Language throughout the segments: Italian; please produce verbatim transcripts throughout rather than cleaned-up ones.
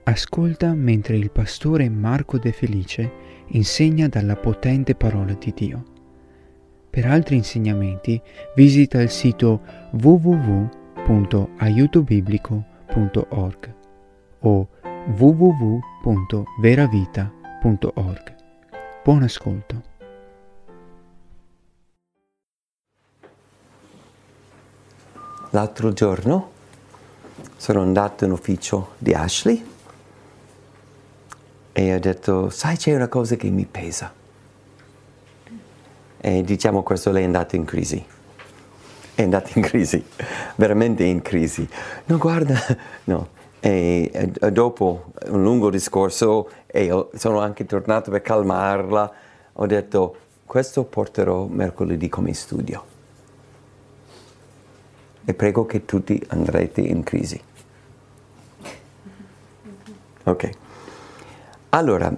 Ascolta mentre il pastore Marco De Felice insegna dalla potente parola di Dio. Per altri insegnamenti visita il sito w w w punto aiuto biblico punto org o w w w punto veravita punto org. Buon ascolto. L'altro giorno sono andato in ufficio di Ashley e ho detto, sai, c'è una cosa che mi pesa. E diciamo questo, lei è andata in crisi. È andata in crisi, veramente in crisi. No, guarda, no. E, e dopo un lungo discorso, e sono anche tornato per calmarla, ho detto, questo porterò mercoledì come studio. E prego che tutti andrete in crisi. Ok. Allora,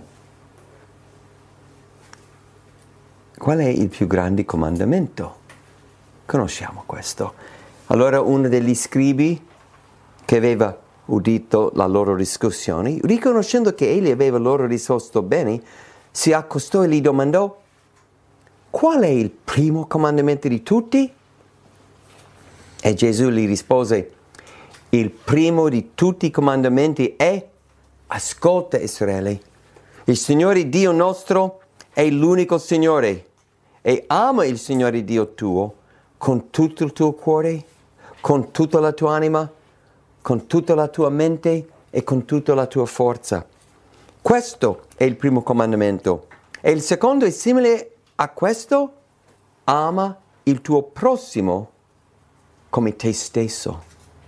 qual è il più grande comandamento? Conosciamo questo. Allora uno degli scribi che aveva udito la loro discussione, riconoscendo che egli aveva loro risposto bene, si accostò e gli domandò, qual è il primo comandamento di tutti? E Gesù gli rispose, il primo di tutti i comandamenti è, ascolta Israele, il Signore Dio nostro è l'unico Signore e ama il Signore Dio tuo con tutto il tuo cuore, con tutta la tua anima, con tutta la tua mente e con tutta la tua forza. Questo è il primo comandamento. E il secondo è simile a questo, ama il tuo prossimo come te stesso.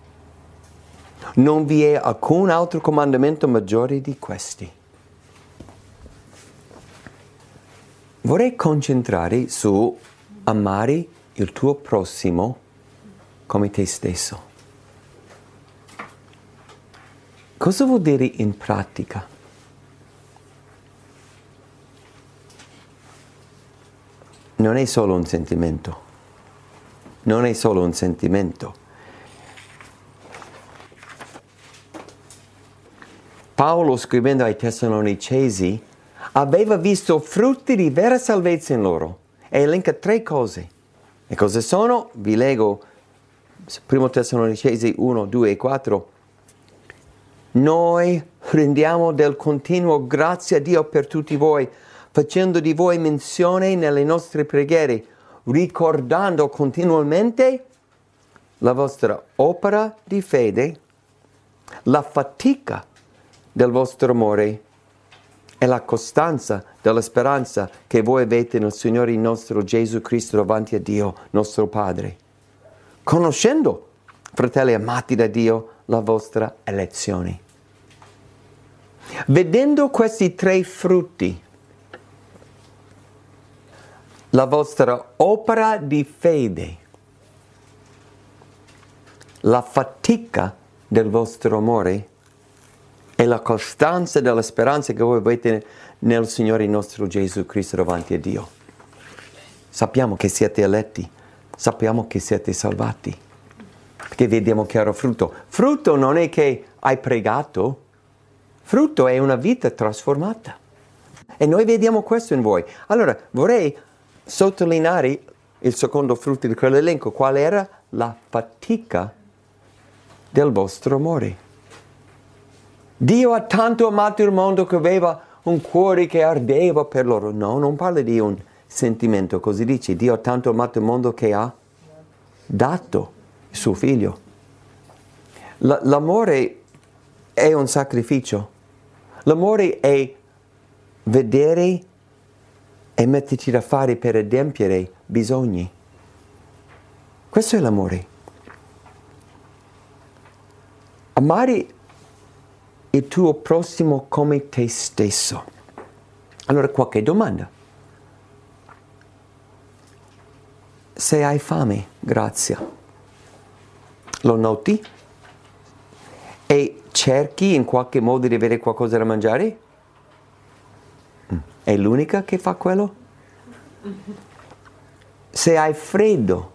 Non vi è alcun altro comandamento maggiore di questi. Vorrei concentrare su amare il tuo prossimo come te stesso. Cosa vuol dire in pratica? Non è solo un sentimento. Non è solo un sentimento. Paolo, scrivendo ai Tessalonicesi, aveva visto frutti di vera salvezza in loro e elenca tre cose. E cosa sono? Vi leggo primo Tessalonicesi uno, due e quattro. Noi rendiamo del continuo grazie a Dio per tutti voi, facendo di voi menzione nelle nostre preghiere, ricordando continuamente la vostra opera di fede, la fatica del vostro amore e la costanza della speranza che voi avete nel Signore nostro Gesù Cristo davanti a Dio, nostro Padre. Conoscendo, fratelli amati da Dio, la vostra elezione. Vedendo questi tre frutti, la vostra opera di fede, la fatica del vostro amore e la costanza della speranza che voi avete nel Signore nostro Gesù Cristo davanti a Dio. Sappiamo che siete eletti, sappiamo che siete salvati, perché vediamo chiaro frutto. Frutto non è che hai pregato, frutto è una vita trasformata. E noi vediamo questo in voi. Allora, vorrei sottolineare il secondo frutto di quell'elenco. Qual era? La fatica del vostro amore. Dio ha tanto amato il mondo che aveva un cuore che ardeva per loro. No, non parla di un sentimento, così dice. Dio ha tanto amato il mondo che ha dato il suo figlio. L- l'amore è un sacrificio. L'amore è vedere e metterci da fare per adempiere bisogni. Questo è l'amore. Amare il tuo prossimo come te stesso. Allora, qualche domanda. Se hai fame, grazie. Lo noti? E cerchi in qualche modo di avere qualcosa da mangiare? È l'unica che fa quello? Se hai freddo,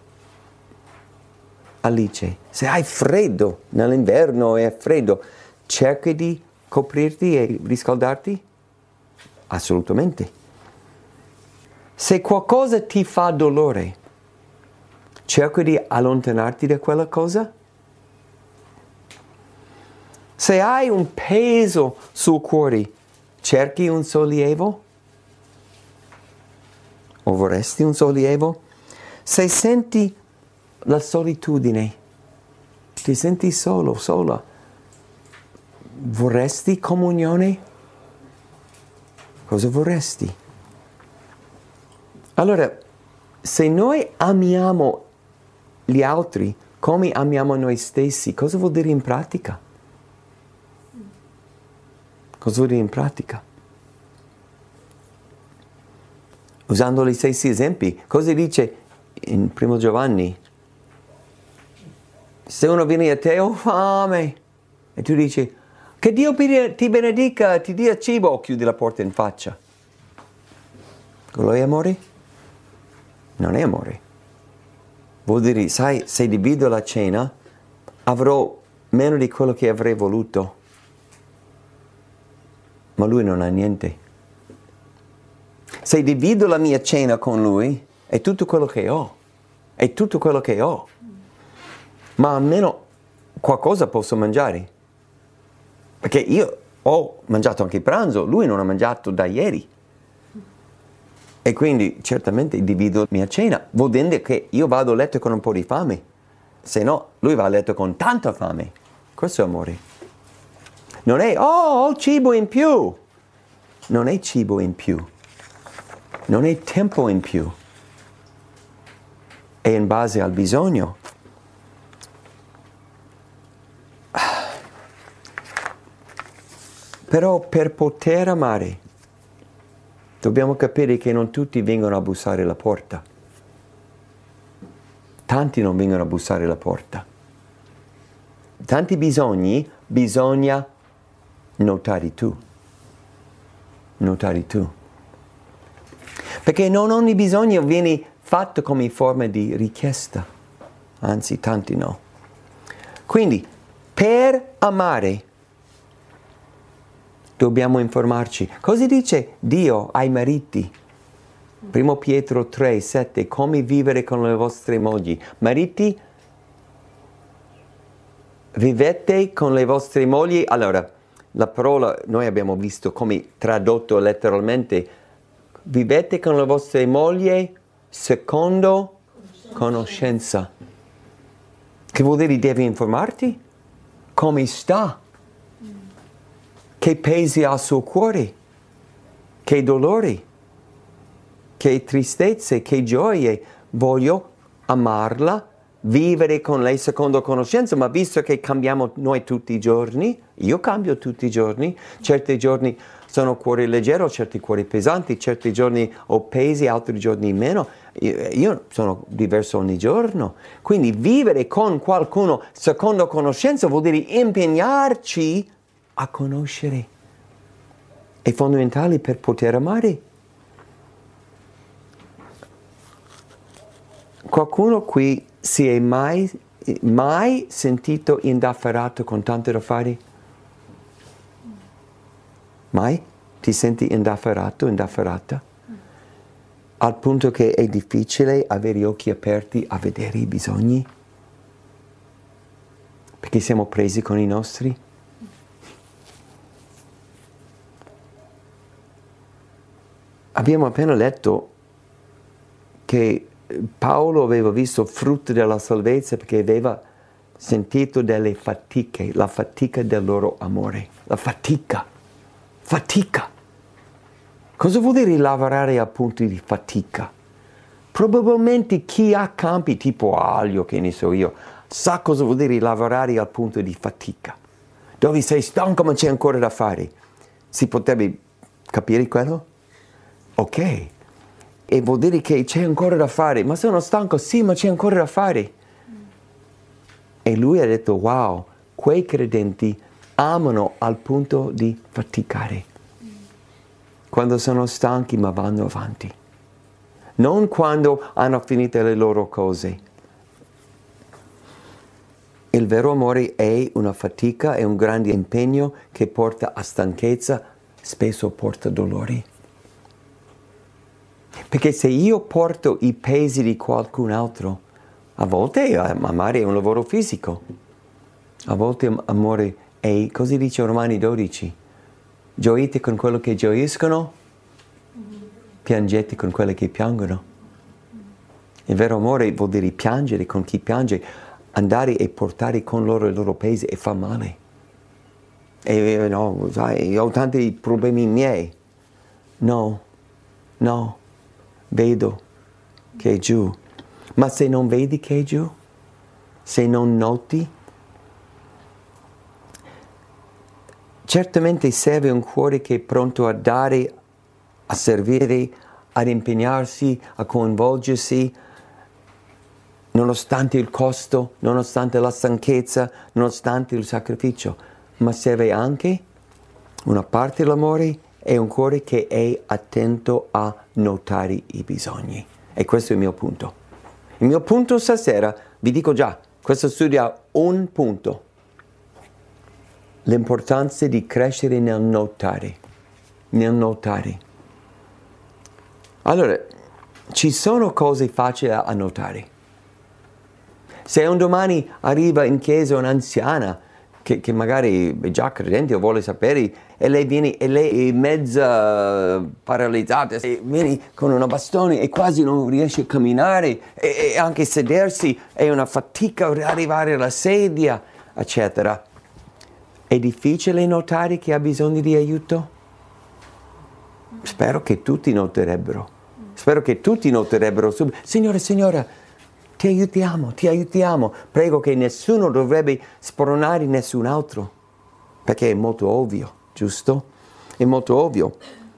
Alice, se hai freddo, nell'inverno è freddo, cerca di coprirti e riscaldarti? Assolutamente. Se qualcosa ti fa dolore, cerca di allontanarti da quella cosa? Se hai un peso sul cuore, cerchi un sollievo? O vorresti un sollievo? Se senti la solitudine, ti senti solo, sola, vorresti comunione? Cosa vorresti? Allora, se noi amiamo gli altri come amiamo noi stessi, cosa vuol dire in pratica? Cosa vuol dire in pratica? Usando gli stessi esempi, cosa dice in primo Giovanni? Se uno viene a te, ho fame, e tu dici, che Dio ti benedica, ti dia cibo, o chiudi la porta in faccia. Quello è amore? Non è amore. Vuol dire, sai, se divido la cena, avrò meno di quello che avrei voluto. Ma lui non ha niente. Se divido la mia cena con lui, è tutto quello che ho. È tutto quello che ho. Ma almeno qualcosa posso mangiare. Perché io ho mangiato anche pranzo, lui non ha mangiato da ieri. E quindi certamente divido la mia cena. Vuol dire che io vado a letto con un po' di fame. Se no, lui va a letto con tanta fame. Questo è amore. Non è, oh, ho cibo in più. Non è cibo in più. Non è tempo in più. È in base al bisogno. Però per poter amare, dobbiamo capire che non tutti vengono a bussare alla porta. Tanti non vengono a bussare alla porta. Tanti bisogni bisogna notare tu. Notare tu. Perché non ogni bisogno viene fatto come forma di richiesta. Anzi, tanti no. Quindi, per amare, dobbiamo informarci. Cosa dice Dio ai mariti? Primo Pietro tre, sette. Come vivere con le vostre mogli. Mariti, vivete con le vostre mogli. Allora, la parola noi abbiamo visto come tradotto letteralmente. Vivete con le vostre mogli secondo conoscenza. Che vuol dire devi informarti? Come sta? Che pesi ha sul cuore? Che dolori? Che tristezze? Che gioie? Voglio amarla, vivere con lei secondo conoscenza, ma visto che cambiamo noi tutti i giorni, io cambio tutti i giorni, certi giorni sono cuore leggero, certi cuori pesanti, certi giorni ho pesi, altri giorni meno, io, io sono diverso ogni giorno. Quindi vivere con qualcuno secondo conoscenza vuol dire impegnarci a conoscere. È fondamentale per poter amare. Qualcuno qui si è mai, mai sentito indaffarato con tanto da fare? Mai? Ti senti indaffarato, indaffarata? Al punto che è difficile avere gli occhi aperti a vedere i bisogni? Perché siamo presi con i nostri? Abbiamo appena letto che Paolo aveva visto frutto della salvezza perché aveva sentito delle fatiche, la fatica del loro amore. La fatica. Fatica. Cosa vuol dire lavorare a punto di fatica? Probabilmente chi ha campi tipo Aglio, che ne so io, sa cosa vuol dire lavorare al punto di fatica. Dove sei stanco ma c'è ancora da fare. Si potrebbe capire quello? Ok. E vuol dire che c'è ancora da fare. Ma sono stanco? Sì, ma c'è ancora da fare. E lui ha detto, wow, quei credenti amano al punto di faticare. Quando sono stanchi ma vanno avanti. Non quando hanno finito le loro cose. Il Il vero amore è una fatica, è un grande impegno che porta a stanchezza, spesso porta dolori. Perché se io porto i pesi di qualcun altro, a volte amare è un lavoro fisico, a volte amore è, così dice Romani dodici, gioite con quello che gioiscono, piangete con quelli che piangono. Il vero amore vuol dire piangere con chi piange, andare e portare con loro il loro peso e fa male. E no, sai, ho tanti problemi miei. No, no, vedo che è giù. Ma se non vedi che è giù, se non noti, certamente serve un cuore che è pronto a dare, a servire, ad impegnarsi, a coinvolgersi, nonostante il costo, nonostante la stanchezza, nonostante il sacrificio. Ma serve anche una parte dell'amore e un cuore che è attento a notare i bisogni. E questo è il mio punto. Il mio punto stasera, vi dico già, questo studio ha un punto. L'importanza di crescere nel notare. Nel notare. Allora, ci sono cose facili a notare. Se un domani arriva in chiesa un'anziana che, che magari è già credente o vuole sapere e lei viene e lei è mezza paralizzata e viene con una bastone e quasi non riesce a camminare e, e anche sedersi è una fatica arrivare alla sedia, eccetera. È difficile notare che ha bisogno di aiuto? Spero che tutti noterebbero. Spero che tutti noterebbero subito. Signore, signora, ti aiutiamo, ti aiutiamo. Prego che nessuno dovrebbe spronare nessun altro. Perché è molto ovvio, giusto? È molto ovvio.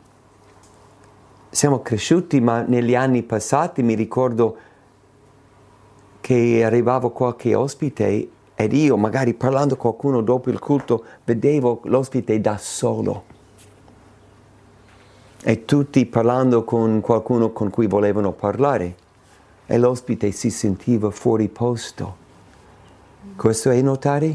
Siamo cresciuti, ma negli anni passati mi ricordo che arrivavo qualche ospite ed io, magari parlando con qualcuno dopo il culto, vedevo l'ospite da solo. E tutti parlando con qualcuno con cui volevano parlare. E l'ospite si sentiva fuori posto. Questo è notare?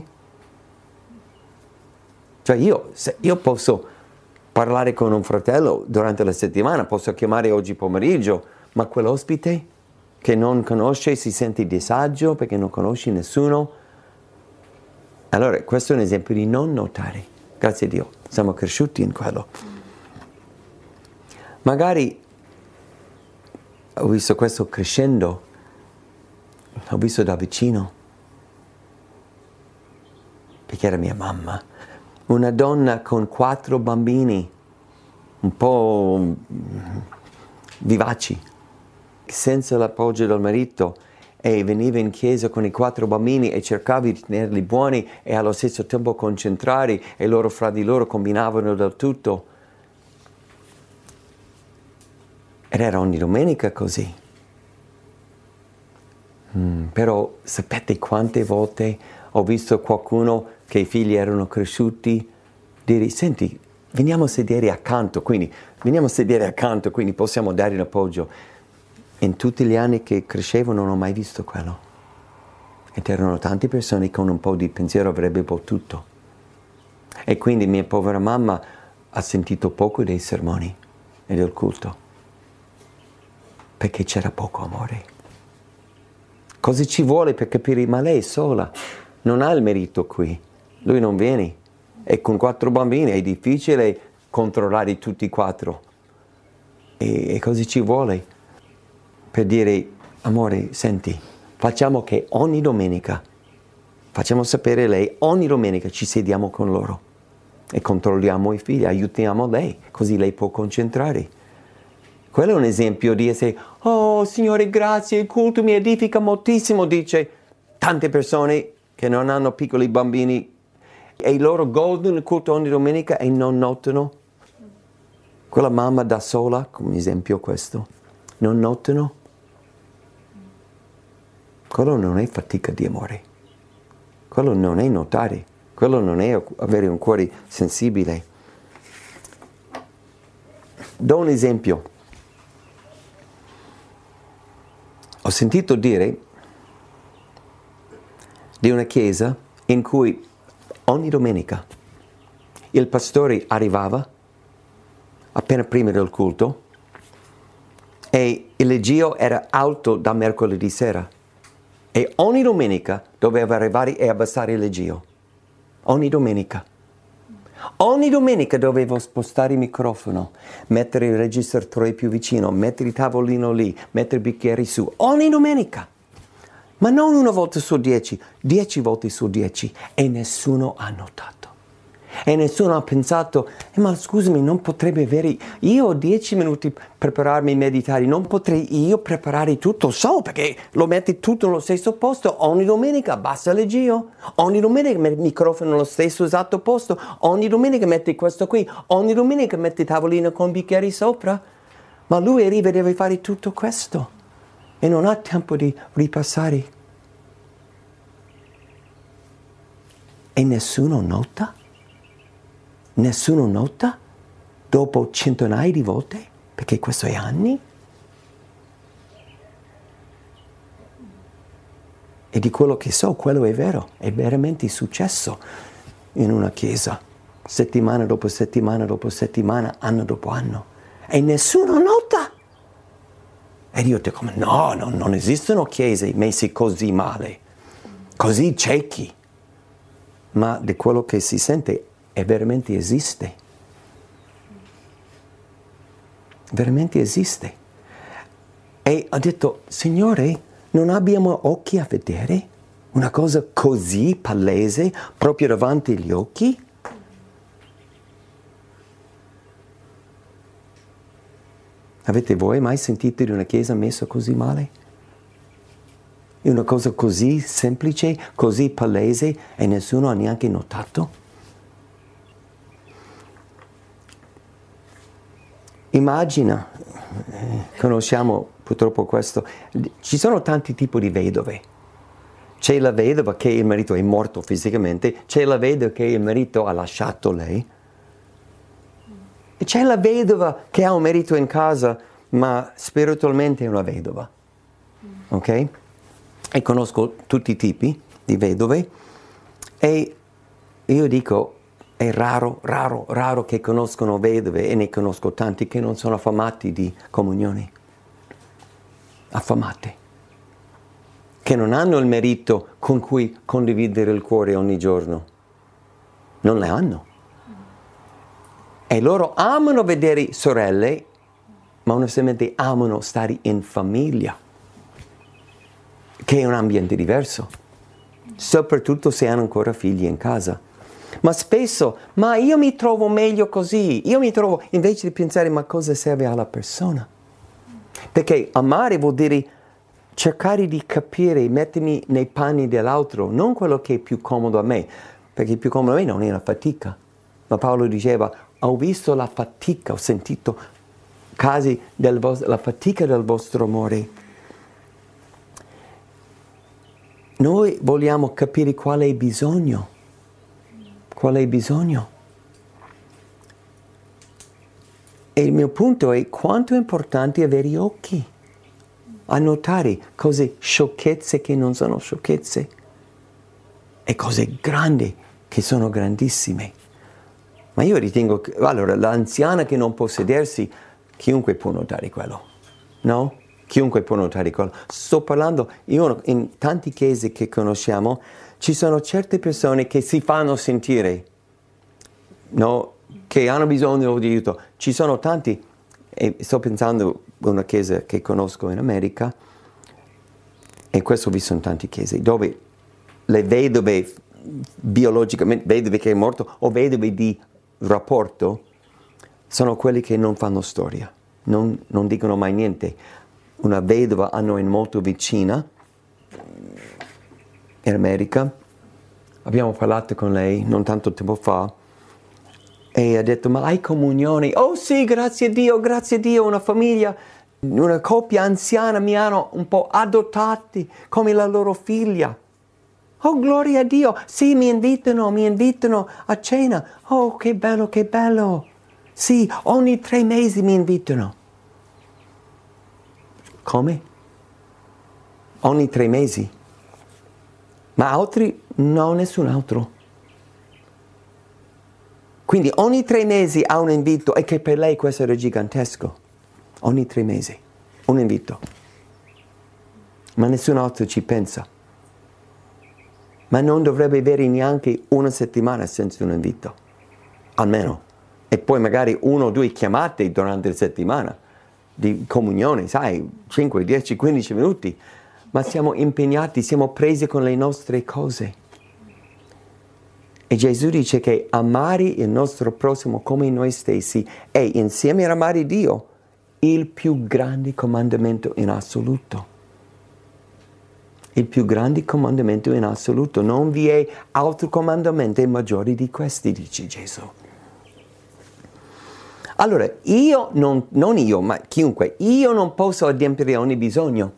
Cioè io, se io posso parlare con un fratello durante la settimana, posso chiamare oggi pomeriggio, ma quell'ospite che non conosce si sente a disagio perché non conosce nessuno. Allora, questo è un esempio di non notare. Grazie a Dio, siamo cresciuti in quello. Magari ho visto questo crescendo, l'ho visto da vicino, perché era mia mamma, una donna con quattro bambini, un po' vivaci, senza l'appoggio del marito, e veniva in chiesa con i quattro bambini e cercava di tenerli buoni e allo stesso tempo concentrati, e loro fra di loro combinavano del tutto. Ed era ogni domenica così. Mm, però sapete quante volte ho visto qualcuno che i figli erano cresciuti dire: senti, veniamo a sedere accanto, quindi veniamo a sedere accanto, quindi possiamo dare un appoggio. In tutti gli anni che crescevo non ho mai visto quello. Ed erano tante persone che con un po' di pensiero avrebbe potuto. E quindi mia povera mamma ha sentito poco dei sermoni e del culto. Perché c'era poco amore. Cosa ci vuole per capire? Ma lei è sola, non ha il merito qui, lui non viene, e con quattro bambini è difficile controllare tutti e quattro. E, e cosa ci vuole? Per dire: amore, senti, facciamo che ogni domenica, facciamo sapere lei, ogni domenica ci sediamo con loro e controlliamo i figli, aiutiamo lei, così lei può concentrare. Quello è un esempio di essere: oh Signore, grazie, il culto mi edifica moltissimo, dice tante persone che non hanno piccoli bambini e loro godono il culto ogni domenica e non notano. Quella mamma da sola, come esempio questo, non notano. Quello non è fatica di amore, quello non è notare, quello non è avere un cuore sensibile. Do un esempio. Ho sentito dire di una chiesa in cui ogni domenica il pastore arrivava appena prima del culto e il leggio era alto da mercoledì sera e ogni domenica doveva arrivare e abbassare il leggio. Ogni domenica. Ogni domenica dovevo spostare il microfono, mettere il registratore più vicino, mettere il tavolino lì, mettere i bicchieri su. Ogni domenica. Ma non una volta su dieci, dieci volte su dieci. E nessuno ha notato. E nessuno ha pensato, eh, ma scusami, non potrebbe avere... Io ho dieci minuti per prepararmi e meditare, non potrei io preparare tutto solo perché lo metti tutto nello stesso posto. Ogni domenica abbassa il leggio, ogni domenica metti il microfono nello stesso esatto posto, ogni domenica metti questo qui, ogni domenica metti il tavolino con bicchieri sopra. Ma lui arriva e deve fare tutto questo e non ha tempo di ripassare. E nessuno nota? Nessuno nota dopo centinaia di volte, perché questo è anni. E di quello che so, quello è vero, è veramente successo in una chiesa, settimana dopo settimana dopo settimana, anno dopo anno. E nessuno nota. E io dico, no, no, non esistono chiese messe così male, così ciechi. Ma di quello che si sente e veramente esiste. Veramente esiste. E ho detto, Signore, non abbiamo occhi a vedere una cosa così palese proprio davanti agli occhi? Avete voi mai sentito di una chiesa messa così male? È una cosa così semplice, così palese e nessuno ha neanche notato? Immagina, eh, conosciamo purtroppo questo, ci sono tanti tipi di vedove. C'è la vedova che il marito è morto fisicamente, c'è la vedova che il marito ha lasciato lei, e c'è la vedova che ha un marito in casa, ma spiritualmente è una vedova. Ok? E conosco tutti i tipi di vedove e io dico, è raro, raro, raro che conoscono vedove e ne conosco tanti che non sono affamati di comunione. Affamate. Che non hanno il marito con cui condividere il cuore ogni giorno. Non le hanno. E loro amano vedere sorelle, ma onestamente amano stare in famiglia, che è un ambiente diverso. Soprattutto se hanno ancora figli in casa. Ma spesso, ma io mi trovo meglio così, io mi trovo, invece di pensare ma cosa serve alla persona? Perché amare vuol dire cercare di capire, mettermi nei panni dell'altro, non quello che è più comodo a me, perché più comodo a me non è la fatica. Ma Paolo diceva, ho visto la fatica, ho sentito casi della fatica del vostro amore. Noi vogliamo capire qual è il bisogno. Qual è il bisogno? E il mio punto è quanto è importante avere gli occhi a notare cose sciocchezze che non sono sciocchezze e cose grandi che sono grandissime. Ma io ritengo che, allora, l'anziana che non può sedersi, chiunque può notare quello, no? Chiunque può notare quello. Sto parlando, io in tanti chiese che conosciamo, ci sono certe persone che si fanno sentire, no? Che hanno bisogno di aiuto. Ci sono tanti, e sto pensando a una chiesa che conosco in America, e questo ho visto in tante chiese, dove le vedove biologicamente, vedove che è morto, o vedove di rapporto, sono quelli che non fanno storia, non, non dicono mai niente. Una vedova a noi molto vicina, in America, abbiamo parlato con lei non tanto tempo fa e ha detto, ma hai comunione? Oh sì, grazie a Dio, grazie a Dio, una famiglia, una coppia anziana mi hanno un po' adottati come la loro figlia. Oh, gloria a Dio, sì, mi invitano, mi invitano a cena. Oh, che bello, che bello. Sì, ogni tre mesi mi invitano. Come? Ogni tre mesi? Ma altri, no, nessun altro. Quindi ogni tre mesi ha un invito, e che per lei questo era gigantesco. Ogni tre mesi, un invito. Ma nessun altro ci pensa. Ma non dovrebbe avere neanche una settimana senza un invito. Almeno. E poi magari uno o due chiamate durante la settimana di comunione, sai, cinque, dieci, quindici minuti. Ma siamo impegnati, siamo presi con le nostre cose. E Gesù dice che amare il nostro prossimo come noi stessi è, insieme ad amare Dio, il più grande comandamento in assoluto. Il più grande comandamento in assoluto. Non vi è altro comandamento maggiore di questi, dice Gesù. Allora, io, non, non io, ma chiunque, io non posso adempiere ogni bisogno.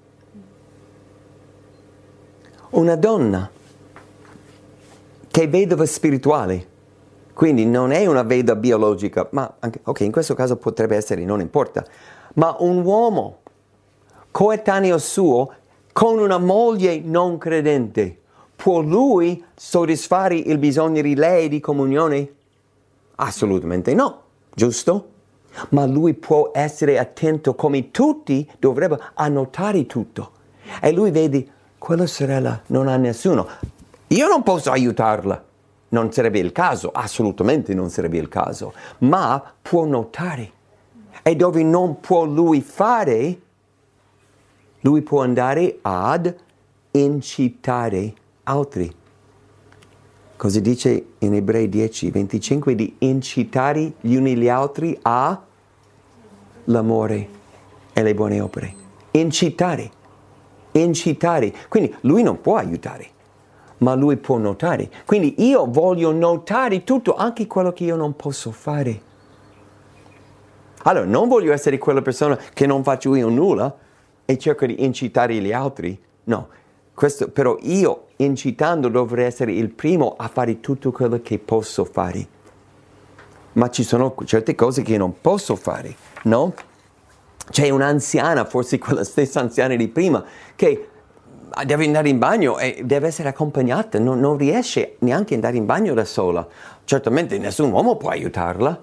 Una donna che è vedova spirituale, quindi non è una vedova biologica, ma anche, ok, in questo caso potrebbe essere, non importa, ma un uomo coetaneo suo con una moglie non credente, può lui soddisfare il bisogno di lei di comunione? Assolutamente no, giusto? Ma lui può essere attento come tutti dovrebbero annotare tutto. E lui vede, quella sorella non ha nessuno. Io non posso aiutarla, non sarebbe il caso, assolutamente non sarebbe il caso, ma può notare. E dove non può lui fare, lui può andare ad incitare altri. Cosa dice in Ebrei dieci, venticinque? Di incitare gli uni gli altri a l'amore e le buone opere. Incitare, incitare. Quindi lui non può aiutare, ma lui può notare. Quindi io voglio notare tutto, anche quello che io non posso fare. Allora, non voglio essere quella persona che non faccio io nulla e cerco di incitare gli altri. No, questo, però io incitando dovrei essere il primo a fare tutto quello che posso fare. Ma ci sono certe cose che non posso fare, no? C'è un'anziana, forse quella stessa anziana di prima, che deve andare in bagno e deve essere accompagnata, non, non riesce neanche ad andare in bagno da sola. Certamente nessun uomo può aiutarla,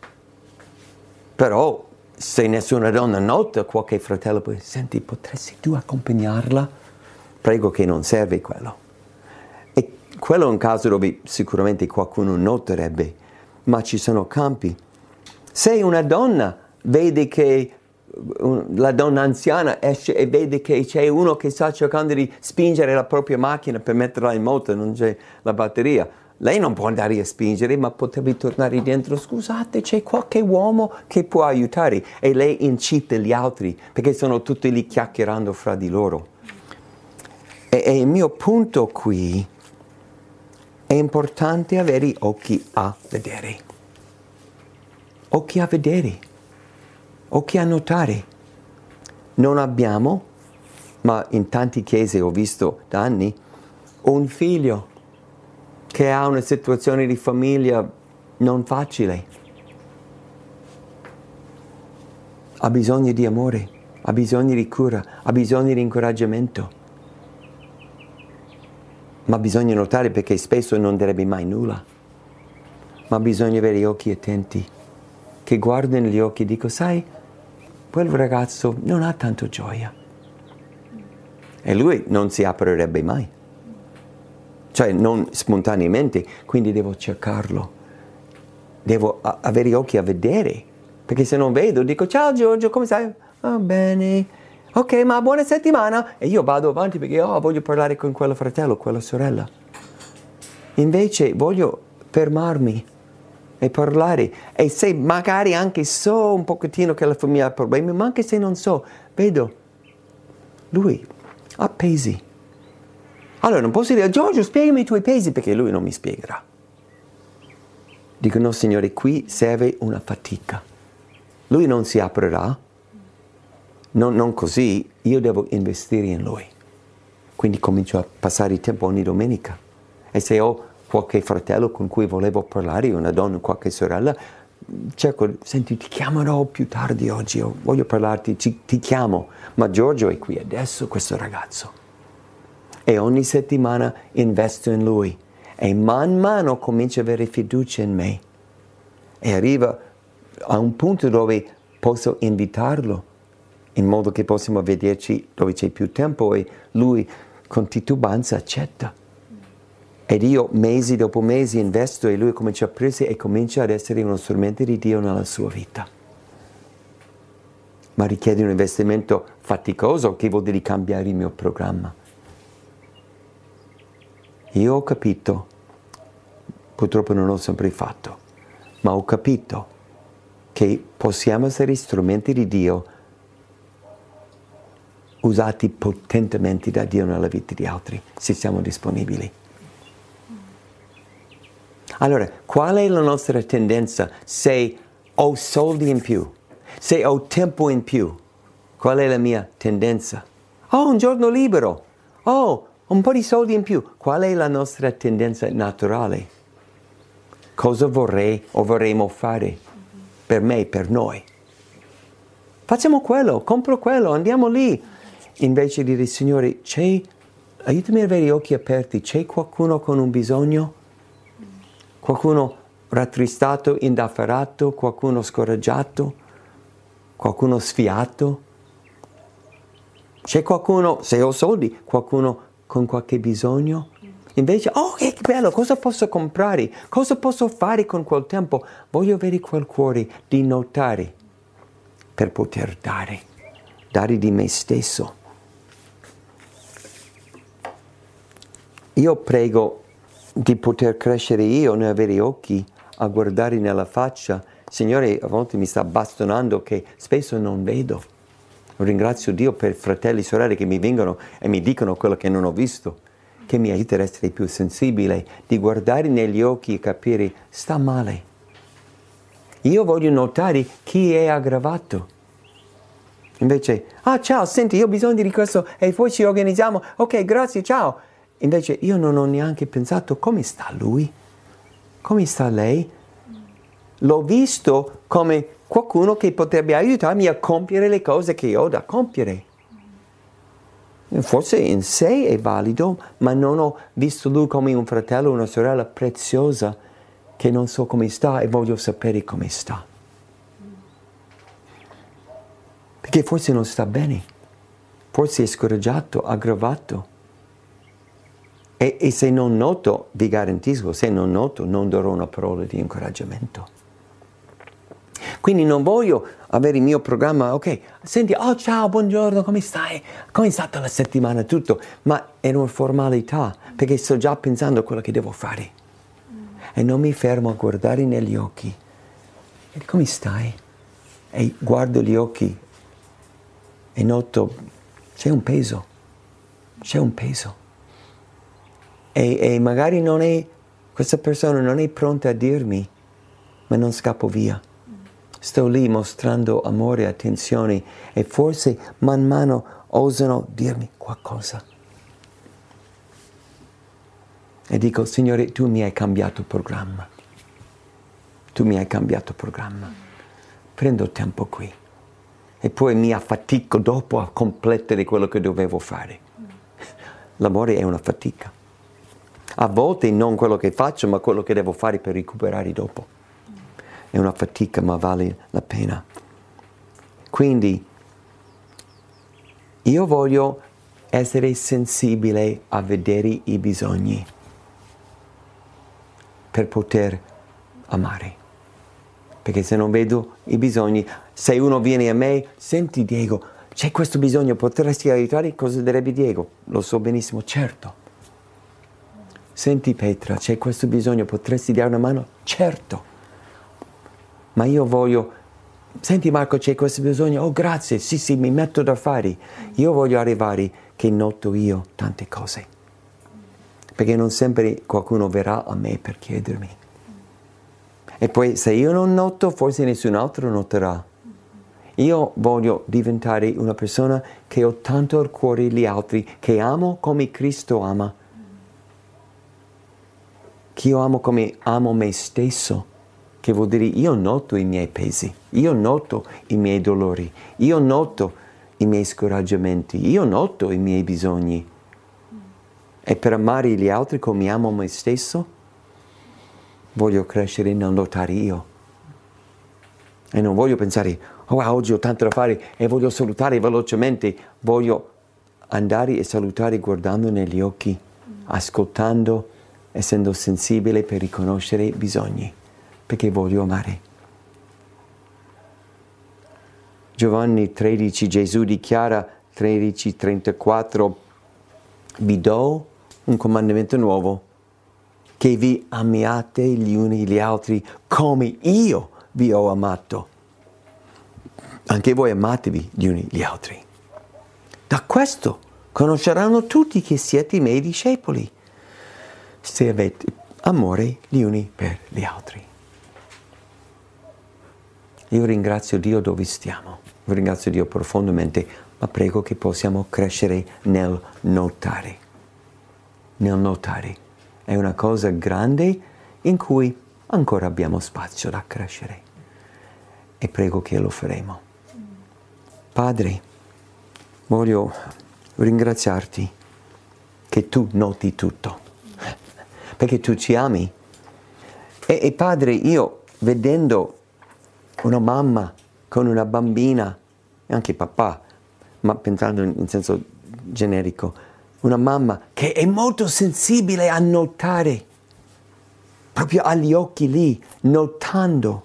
però se nessuna donna nota, qualche fratello può dire, senti, potresti tu accompagnarla? Prego, che non serve quello. E quello è un caso dove sicuramente qualcuno noterebbe, ma ci sono campi. Se una donna vede che la donna anziana esce e vede che c'è uno che sta cercando di spingere la propria macchina per metterla in moto, non c'è la batteria, lei non può andare a spingere, ma potrebbe tornare dentro, scusate, c'è qualche uomo che può aiutare, e lei incita gli altri perché sono tutti lì chiacchierando fra di loro. E, e il mio punto qui è importante avere occhi a vedere, occhi a vedere, occhi a notare. Non abbiamo, ma in tante chiese ho visto da anni, un figlio che ha una situazione di famiglia non facile. Ha bisogno di amore, ha bisogno di cura, ha bisogno di incoraggiamento. Ma bisogna notare, perché spesso non direbbe mai nulla. Ma bisogna avere gli occhi attenti, che guardano gli occhi e dico, sai, quel ragazzo non ha tanto gioia. E lui non si aprirebbe mai. Cioè, non spontaneamente, quindi devo cercarlo. Devo a- avere gli occhi a vedere, perché se non vedo, dico, ciao Giorgio, come stai? Va bene. Ok, ma buona settimana. E io vado avanti perché oh, voglio parlare con quello fratello, quella sorella. Invece voglio fermarmi e parlare. E se magari anche so un pochettino che la famiglia ha problemi, ma anche se non so, vedo, lui ha pesi. Allora non posso dire, Giorgio, spiegami i tuoi pesi, perché lui non mi spiegherà. Dico, no signore, qui serve una fatica. Lui non si aprirà, non, non così, io devo investire in lui. Quindi comincio a passare il tempo ogni domenica. E se ho qualche fratello con cui volevo parlare, una donna, qualche sorella, cerco, senti, ti chiamerò più tardi oggi, io voglio parlarti, ti, ti chiamo. Ma Giorgio è qui adesso, questo ragazzo. E ogni settimana investo in Lui. E man mano comincio ad avere fiducia in me. E arriva a un punto dove posso invitarlo, in modo che possiamo vederci dove c'è più tempo e Lui con titubanza accetta. Ed io mesi dopo mesi investo e Lui comincia a prendere e comincia ad essere uno strumento di Dio nella sua vita. Ma richiede un investimento faticoso, che vuol dire cambiare il mio programma. Io ho capito, purtroppo non l'ho sempre fatto, ma ho capito che possiamo essere strumenti di Dio usati potentemente da Dio nella vita di altri, se siamo disponibili. Allora, qual è la nostra tendenza se ho soldi in più, se ho tempo in più? Qual è la mia tendenza? Oh, un giorno libero! Oh, un po' di soldi in più. Qual è la nostra tendenza naturale? Cosa vorrei o vorremmo fare per me, per noi? Facciamo quello, compro quello, andiamo lì. Invece di dire, Signore, c'è, aiutami ad avere gli occhi aperti, c'è qualcuno con un bisogno? Qualcuno rattristato, indaffarato, qualcuno scoraggiato, qualcuno sfiato? C'è qualcuno, se ho soldi, qualcuno con qualche bisogno? Invece, oh che bello, cosa posso comprare? Cosa posso fare con quel tempo? Voglio avere quel cuore di notare per poter dare, dare di me stesso. Io prego di poter crescere io, non avere occhi a guardare nella faccia. Signore, a volte mi sta bastonando che spesso non vedo. Ringrazio Dio per fratelli e sorelle che mi vengono e mi dicono quello che non ho visto, che mi aiuta ad essere più sensibile, di guardare negli occhi e capire, sta male. Io voglio notare chi è aggravato. Invece, ah ciao, senti, io ho bisogno di questo e poi ci organizziamo, ok, grazie, ciao. Invece io non ho neanche pensato come sta lui, come sta lei. L'ho visto come qualcuno che potrebbe aiutarmi a compiere le cose che ho da compiere. Forse in sé è valido, ma non ho visto lui come un fratello o una sorella preziosa che non so come sta e voglio sapere come sta. Perché forse non sta bene, forse è scoraggiato, aggravato. E, e se non noto, vi garantisco, se non noto, non darò una parola di incoraggiamento. Quindi non voglio avere il mio programma, ok, senti, oh ciao, buongiorno, come stai? Come è stata la settimana? Tutto, ma è una formalità, perché sto già pensando a quello che devo fare. Mm. E non mi fermo a guardare negli occhi. E come stai? E guardo gli occhi e noto, c'è un peso, c'è un peso. E, e magari non è, questa persona non è pronta a dirmi, ma non scappo via. Sto lì mostrando amore e attenzione e forse man mano osano dirmi qualcosa. E dico, Signore, tu mi hai cambiato programma. Tu mi hai cambiato programma. Prendo tempo qui. E poi mi affatico dopo a completare quello che dovevo fare. L'amore è una fatica. A volte non quello che faccio, ma quello che devo fare per recuperare dopo. È una fatica, ma vale la pena. Quindi, io voglio essere sensibile a vedere i bisogni per poter amare. Perché se non vedo i bisogni, se uno viene a me, senti Diego, c'è questo bisogno, potresti aiutare? Cosa direbbe Diego? Lo so benissimo, certo. Senti Petra, c'è questo bisogno, potresti dare una mano? Certo. Ma io voglio, senti Marco, c'è questo bisogno? Oh grazie, sì sì, mi metto da fare. Io voglio arrivare che noto io tante cose. Perché non sempre qualcuno verrà a me per chiedermi. E poi se io non noto, forse nessun altro noterà. Io voglio diventare una persona che ho tanto al cuore gli altri, che amo come Cristo ama. Che io amo come amo me stesso. Che vuol dire io noto i miei pesi, io noto i miei dolori, io noto i miei scoraggiamenti, io noto i miei bisogni. e per amare gli altri come amo me stesso, voglio crescere nel notare io. E non voglio pensare, oh wow, oggi ho tanto da fare e voglio salutare velocemente. Voglio andare e salutare guardando negli occhi, ascoltando, essendo sensibile per riconoscere i bisogni, perché voglio amare. Giovanni tredici, Gesù dichiara, tredici trentaquattro, vi do un comandamento nuovo, che vi amiate gli uni gli altri come io vi ho amato. Anche voi amatevi gli uni gli altri. Da questo conosceranno tutti che siete i miei discepoli, se avete amore gli uni per gli altri. Io ringrazio Dio dove stiamo, io ringrazio Dio profondamente, ma prego che possiamo crescere nel notare. Nel notare. È una cosa grande in cui ancora abbiamo spazio da crescere. E prego che lo faremo. Padre, voglio ringraziarti che tu noti tutto, perché tu ci ami. E, e Padre, io vedendo una mamma con una bambina, e anche papà, ma pensando in, in senso generico, una mamma che è molto sensibile a notare, proprio agli occhi lì, notando.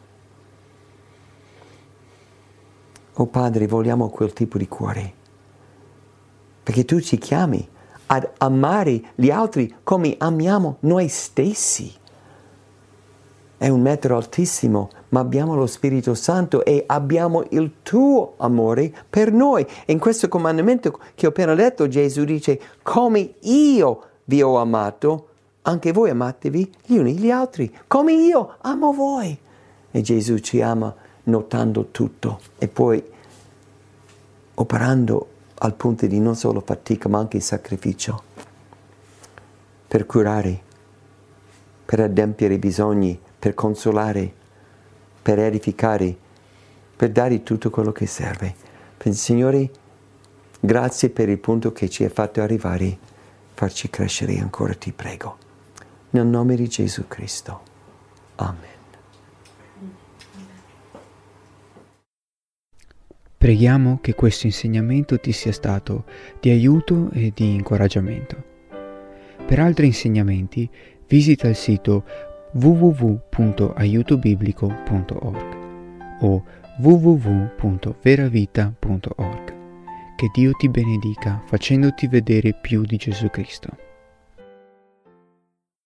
Oh Padre, vogliamo quel tipo di cuore, perché tu ci chiami ad amare gli altri come amiamo noi stessi. È un metro altissimo, ma abbiamo lo Spirito Santo e abbiamo il tuo amore per noi. E in questo comandamento che ho appena letto, Gesù dice, come io vi ho amato, anche voi amatevi gli uni gli altri, come io amo voi. E Gesù ci ama notando tutto e poi operando al punto di non solo fatica ma anche sacrificio per curare, per adempiere i bisogni, per consolare, per edificare, per dare tutto quello che serve. Signore, grazie per il punto che ci hai fatto arrivare, farci crescere ancora, ti prego. Nel nome di Gesù Cristo. Amen. Preghiamo che questo insegnamento ti sia stato di aiuto e di incoraggiamento. Per altri insegnamenti visita il sito w w w punto aiuto biblico punto org o w w w punto veravita punto org. Che Dio ti benedica facendoti vedere più di Gesù Cristo.